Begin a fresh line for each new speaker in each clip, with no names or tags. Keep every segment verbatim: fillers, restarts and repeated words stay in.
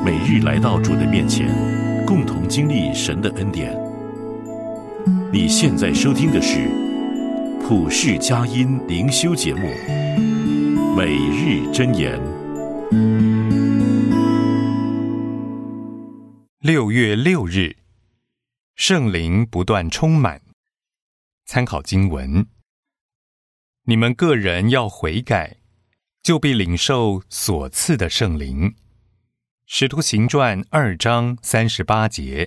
每日来到主的面前，共同经历神的恩典。你现在收听的是普世佳音灵修节目《每日箴言》。
六月六日，圣灵不断充满。参考经文：你们个人要悔改，就必领受所赐的圣灵。使徒行传二章三十八节。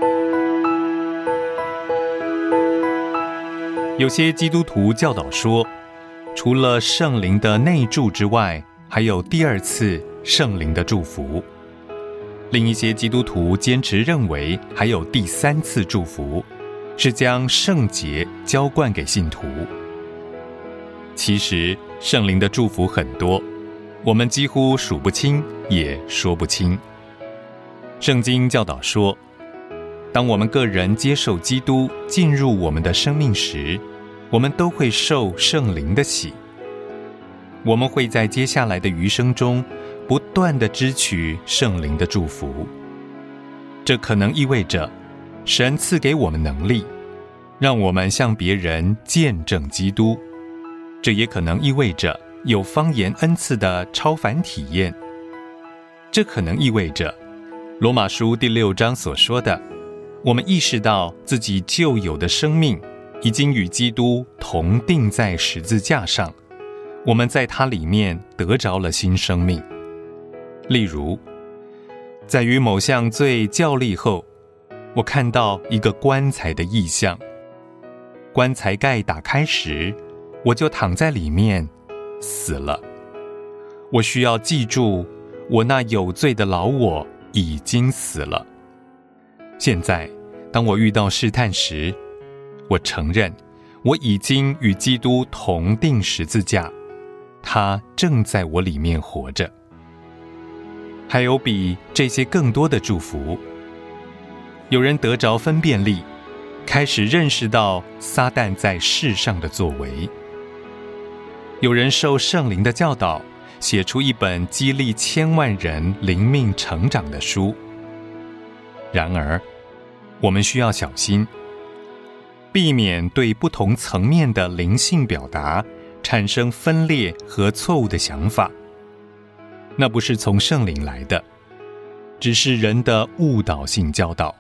有些基督徒教导说，除了圣灵的内住之外，还有第二次圣灵的祝福。另一些基督徒坚持认为还有第三次祝福，是将圣洁浇灌给信徒。其实圣灵的祝福很多，我们几乎数不清，也说不清。圣经教导说，当我们个人接受基督进入我们的生命时，我们都会受圣灵的洗。我们会在接下来的余生中不断地支取圣灵的祝福。这可能意味着神赐给我们能力，让我们向别人见证基督。这也可能意味着有方言恩赐的超凡体验。这可能意味着罗马书第六章所说的，我们意识到自己旧有的生命已经与基督同钉在十字架上，我们在他里面得着了新生命。例如，在与某项罪较力后，我看到一个棺材的异象。棺材盖打开时，我就躺在里面死了。我需要记住，我那有罪的老我已经死了。现在当我遇到试探时，我承认我已经与基督同钉十字架，他正在我里面活着。还有比这些更多的祝福。有人得着分辨力，开始认识到撒旦在世上的作为。有人受圣灵的教导，写出一本激励千万人灵命成长的书。然而，我们需要小心，避免对不同层面的灵性表达产生分裂和错误的想法。那不是从圣灵来的，只是人的误导性教导。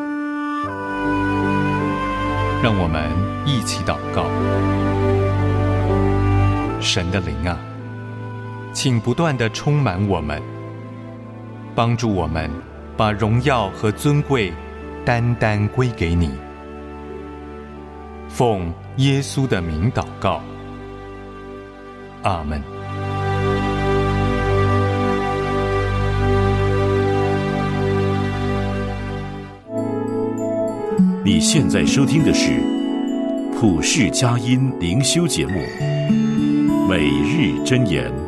让我们一起祷告。神的灵啊，请不断地充满我们，帮助我们把荣耀和尊贵单单归给你。奉耶稣的名祷告，阿们。
你现在收听的是普世佳音灵修节目《每日箴言》。